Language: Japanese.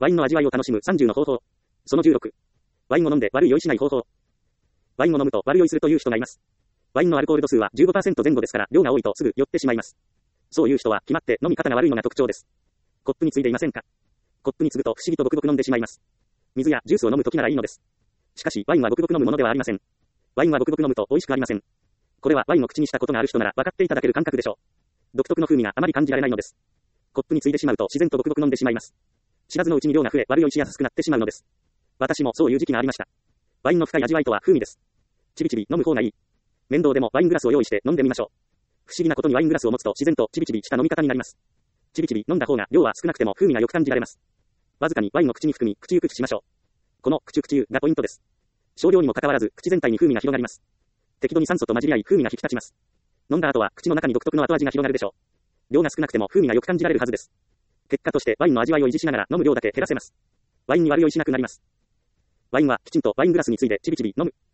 ワインの味わいを楽しむ30の方法。その16。ワインを飲んで悪い酔いしない方法。ワインを飲むと悪酔いするという人がいます。ワインのアルコール度数は 15% 前後ですから、量が多いとすぐ酔ってしまいます。そういう人は決まって飲み方が悪いのが特徴です。コップについでいませんか？コップに継ぐと不思議とごくごく飲んでしまいます。水やジュースを飲むときならいいのです。しかし、ワインはごくごく飲むものではありません。ワインはごくごく飲むと美味しくありません。これはワインを口にしたことがある人なら分かっていただける感覚でしょう。独特の風味があまり感じられないのです。コップについでしまうと自然とごくごく飲んでしまいます。知らずのうちに量が増え悪酔いしやすくなってしまうのです。私もそういう時期がありました。ワインの深い味わいとは風味です。ちびちび飲む方がいい。面倒でもワイングラスを用意して飲んでみましょう。不思議なことにワイングラスを持つと自然とちびちびした飲み方になります。ちびちび飲んだ方が量は少なくても風味がよく感じられます。わずかにワインを口に含み、口ゆくしましょう。この口ゆくちゆがポイントです。少量にもかかわらず口全体に風味が広がります。適度に酸素と混じり合い風味が引き立ちます。飲んだ後は口の中に独特の後味が広がるでしょう。量が少なくても風味がよく感じられるはずです。結果としてワインの味わいを維持しながら飲む量だけ減らせます。ワインに悪酔いしなくなります。ワインはきちんとワイングラスについでちびちび飲む。